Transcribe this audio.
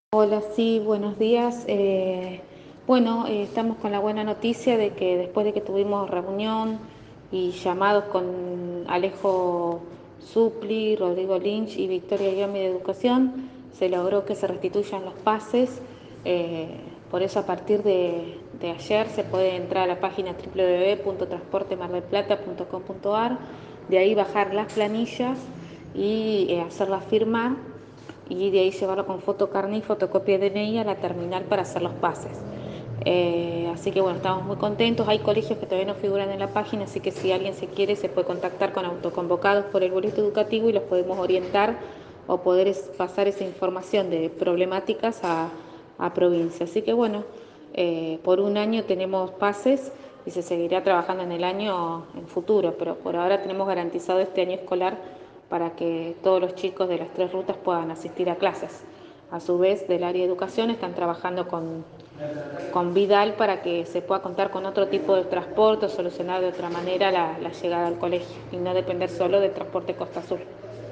Hola, sí, buenos días. Estamos con la buena noticia de que después de que tuvimos reunión y llamados con Alejo Supli, Rodrigo Lynch y Victoria Guiomi de Educación, se logró que se restituyan los pases. Por eso a partir de ayer se puede entrar a la página www.transportemardelplata.com.ar, de ahí bajar las planillas y hacerlas firmar y de ahí llevarlo con fotocarné y fotocopia de DNI a la terminal para hacer los pases. Así que bueno, estamos muy contentos. Hay colegios que todavía no figuran en la página, así que si alguien se quiere se puede contactar con autoconvocados por el boleto educativo y los podemos orientar o poder pasar esa información de problemáticas a provincia. Así que bueno, por un año tenemos pases y se seguirá trabajando en el año en futuro, pero por ahora tenemos garantizado este año escolar para que todos los chicos de las tres rutas puedan asistir a clases. A su vez, del área de educación están trabajando con Vidal para que se pueda contar con otro tipo de transporte o solucionar de otra manera la llegada al colegio y no depender solo del transporte Costa Azul.